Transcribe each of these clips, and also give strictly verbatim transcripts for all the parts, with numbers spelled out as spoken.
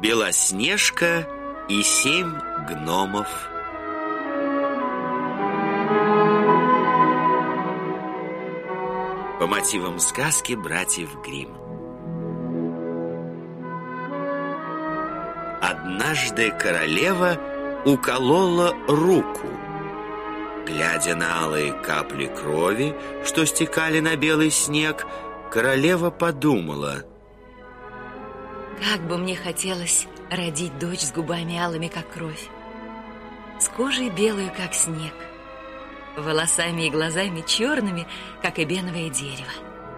Белоснежка и семь гномов. По мотивам сказки братьев Гримм. Однажды королева уколола руку. Глядя на алые капли крови, что стекали на белый снег, королева подумала: как бы мне хотелось родить дочь с губами алыми, как кровь, с кожей белую, как снег, волосами и глазами черными, как эбеновое дерево.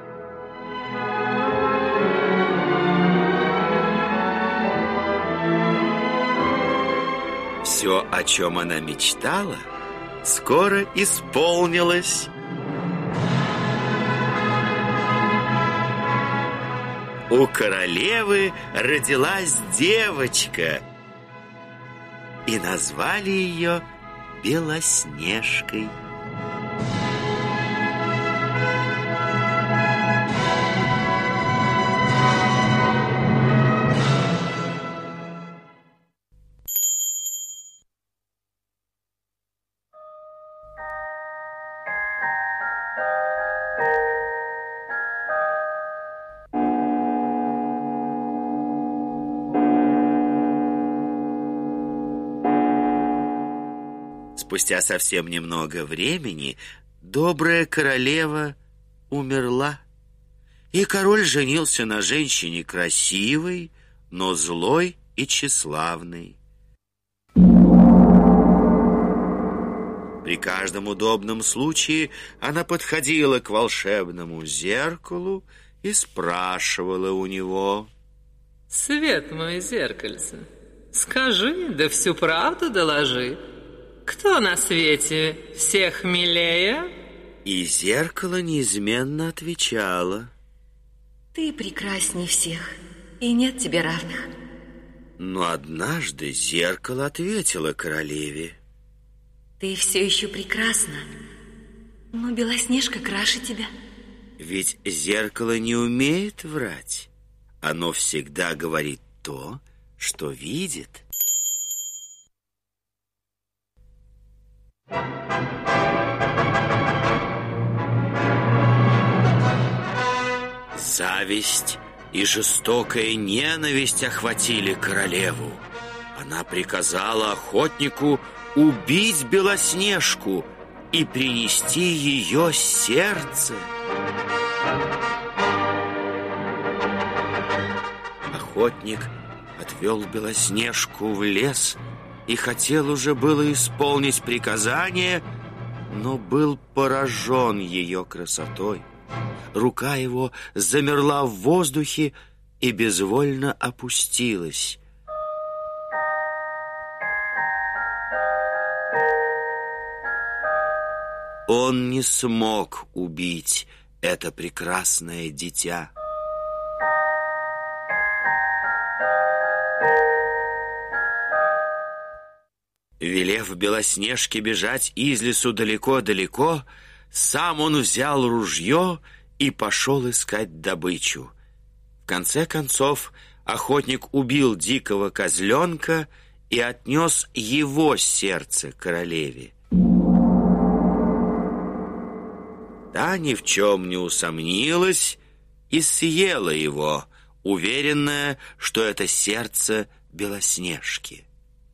Все, о чем она мечтала, скоро исполнилось. У королевы родилась девочка, и назвали ее Белоснежкой. Спустя совсем немного времени добрая королева умерла, и король женился на женщине красивой, но злой и тщеславной. При каждом удобном случае она подходила к волшебному зеркалу и спрашивала у него: «Свет мой, зеркальце, скажи, да всю правду доложи. Кто на свете всех милее?» И зеркало неизменно отвечало: ты прекрасней всех, и нет тебе равных. Но однажды зеркало ответило королеве: ты все еще прекрасна, но Белоснежка краше тебя. Ведь зеркало не умеет врать. Оно всегда говорит то, что видит. Зависть и жестокая ненависть охватили королеву. Она приказала охотнику убить Белоснежку и принести ее сердце. Охотник отвел Белоснежку в лес и хотел уже было исполнить приказание, но был поражен ее красотой. Рука его замерла в воздухе и безвольно опустилась. Он не смог убить это прекрасное дитя. Велев Белоснежке бежать из лесу далеко-далеко, сам он взял ружье и пошел искать добычу. В конце концов, охотник убил дикого козленка и отнес его сердце королеве. Та ни в чем не усомнилась и съела его, уверенная, что это сердце Белоснежки.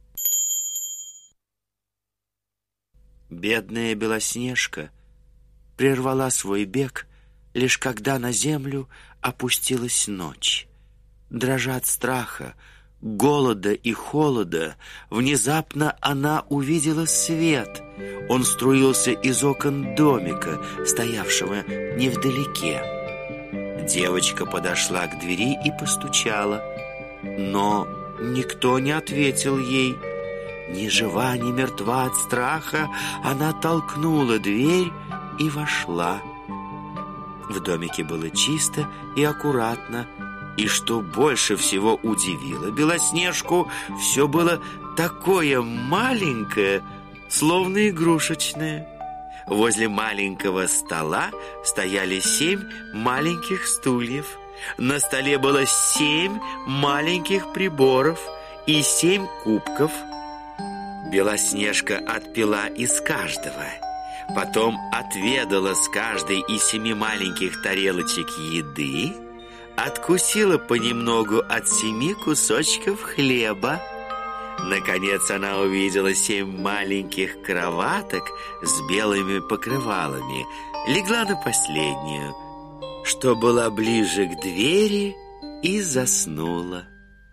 Бедная Белоснежка прервала свой бег, лишь когда на землю опустилась ночь. Дрожа от страха, голода и холода, внезапно она увидела свет. Он струился из окон домика, стоявшего невдалеке. Девочка подошла к двери и постучала, но никто не ответил ей. Ни жива, ни мертва от страха, она толкнула дверь и вошла. В домике было чисто и аккуратно, и что больше всего удивило Белоснежку, все было такое маленькое, словно игрушечное. Возле маленького стола стояли семь маленьких стульев. На столе было семь маленьких приборов и семь кубков. Белоснежка отпила из каждого, потом отведала с каждой из семи маленьких тарелочек еды, откусила понемногу от семи кусочков хлеба. Наконец она увидела семь маленьких кроваток с белыми покрывалами, легла на последнюю, что была ближе к двери, и заснула.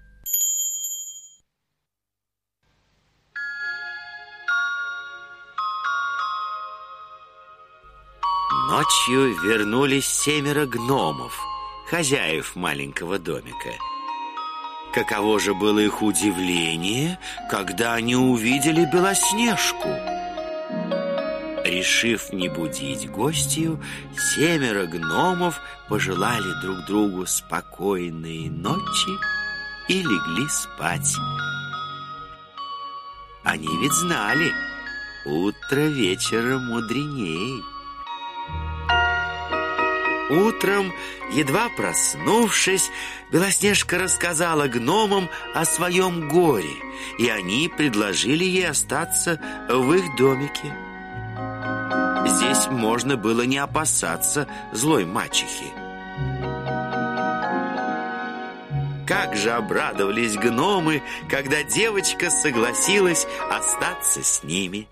Ночью вернулись семеро гномов, хозяев маленького домика. Каково же было их удивление, когда они увидели Белоснежку. Решив не будить гостью, семеро гномов пожелали друг другу спокойной ночи и легли спать. Они ведь знали, утро вечера мудреней. Утром, едва проснувшись, Белоснежка рассказала гномам о своем горе, и они предложили ей остаться в их домике. Здесь можно было не опасаться злой мачехи. Как же обрадовались гномы, когда девочка согласилась остаться с ними.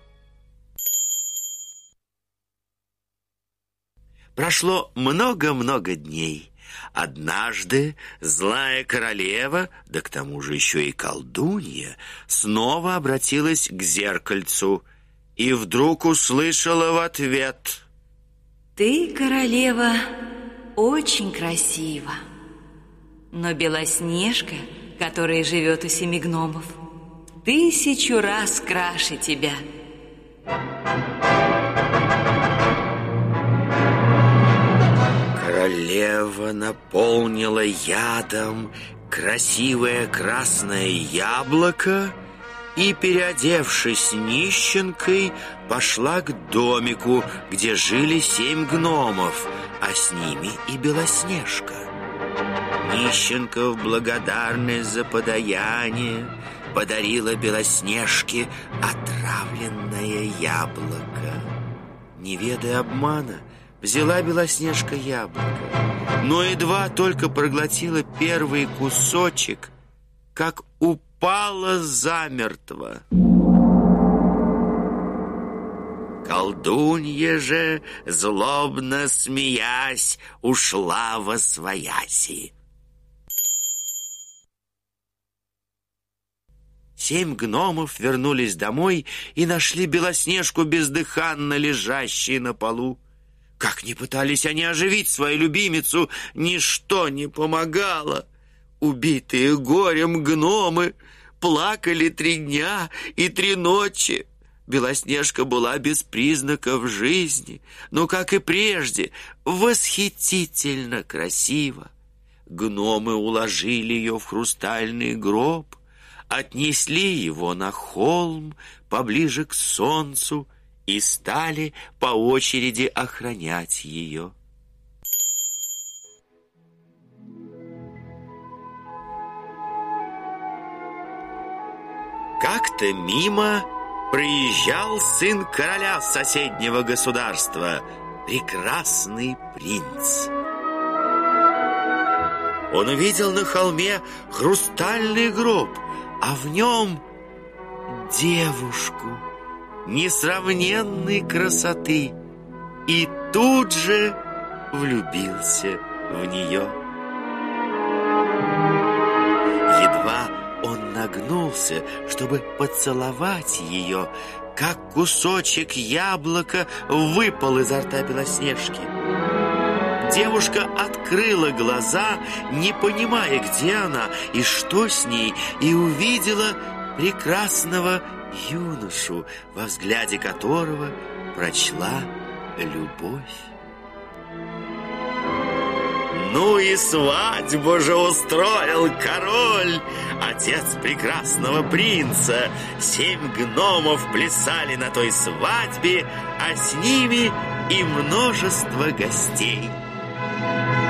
Прошло много-много дней. Однажды злая королева, да к тому же еще и колдунья, снова обратилась к зеркальцу и вдруг услышала в ответ: «Ты, королева, очень красива, но Белоснежка, которая живет у семи гномов, тысячу раз краше тебя». Королева наполнила ядом красивое красное яблоко и, переодевшись нищенкой, пошла к домику, где жили семь гномов, а с ними и Белоснежка. Нищенка в благодарность за подаяние подарила Белоснежке отравленное яблоко. Не ведая обмана, взяла Белоснежка яблоко, но едва только проглотила первый кусочек, как упала замертво. Колдунья же, злобно смеясь, ушла восвояси. Семь гномов вернулись домой и нашли Белоснежку бездыханно лежащей на полу. Как ни пытались они оживить свою любимицу, ничто не помогало. Убитые горем гномы плакали три дня и три ночи. Белоснежка была без признаков жизни, но, как и прежде, восхитительно красива. Гномы уложили ее в хрустальный гроб, отнесли его на холм поближе к солнцу и стали по очереди охранять ее. Как-то мимо проезжал сын короля соседнего государства, прекрасный принц. Он увидел на холме хрустальный гроб, а в нем девушку несравненной красоты, и тут же влюбился в нее. Едва он нагнулся, чтобы поцеловать ее, как кусочек яблока выпал изо рта Белоснежки. Девушка открыла глаза, не понимая, где она и что с ней, и увидела прекрасного юношу, во взгляде которого прочла любовь. Ну и свадьбу же устроил король, отец прекрасного принца. Семь гномов плясали на той свадьбе, а с ними и множество гостей.